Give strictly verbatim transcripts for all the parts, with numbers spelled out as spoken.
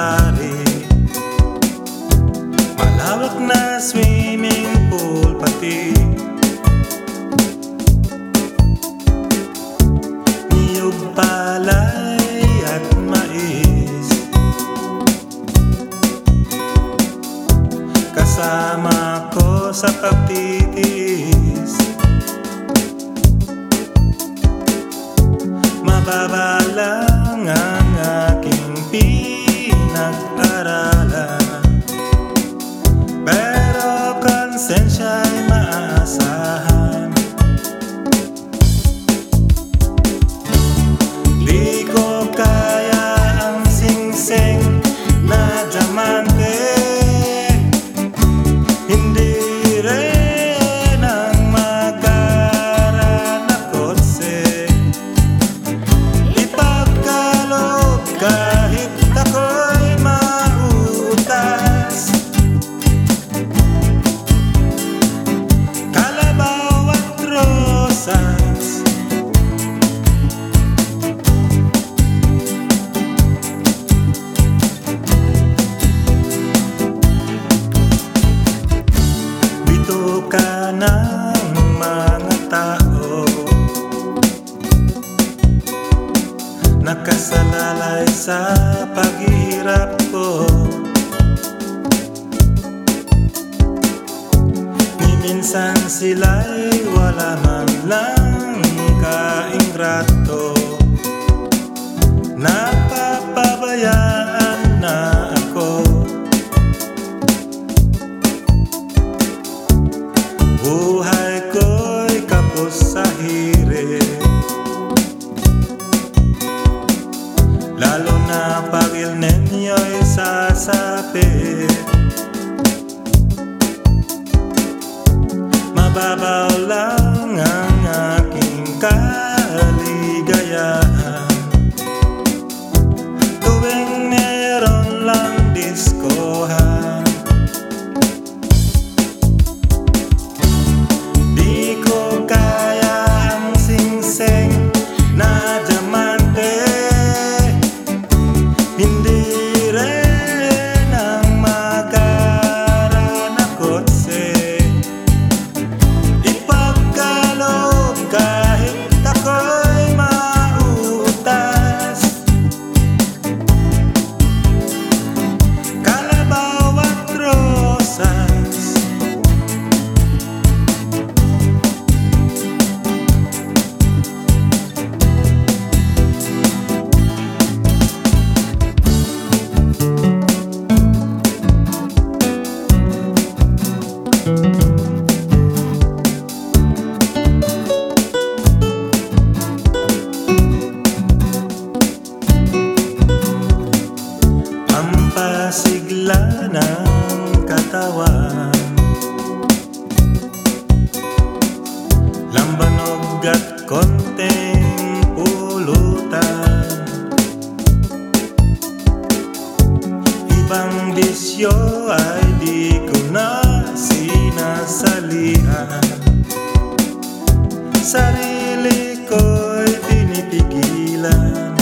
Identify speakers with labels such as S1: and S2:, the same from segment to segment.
S1: sari-sari, malawak na swimming pool pati niyog, palay at mais. Kasama ko sa pagtitiis, mababa lang ang aking pinag-aralan, pero konsensya'y maaasahan. Di ko kaya ang singsing na diamante, hindi rin ang magara na kotse. Ipagkaloob kahit ako'y mauutas, kalabaw at rosas. Bituka ng mga tao, nakasalalay sa paghihirap ko. Ni minsan sila'y wala man lang kaingrato, napapabayaan na ako. Buhay ko'y kapos sa hirit, lalo na pag El Niño'y sasapit. Mababaw lang ang aking kaligayahan tuwing meron lang diskohan. Di ko kaya ang singsing na diamante, hindi rin ang magara na kotse. Ipagkaloob kahit ako'y mauutas, kalabaw at rosas. Ang pasigla ng katawan, lambanog at konting pulutan, ibang bisyo ay di ko na sinasalihan. Sarili ko'y pinipigilan,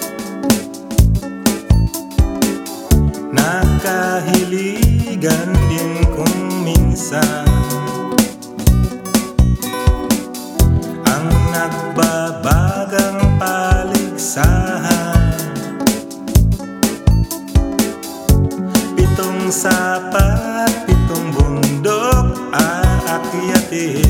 S1: nakahiligan din kung minsan ang nagbabagang paligsahan. Pitong sapat, pitong bundok aakyatin,